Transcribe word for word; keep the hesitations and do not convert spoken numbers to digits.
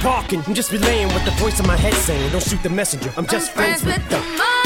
talking, I'm just relaying what the voice in my head saying. Don't shoot the messenger, I'm just I'm friends, friends with with the the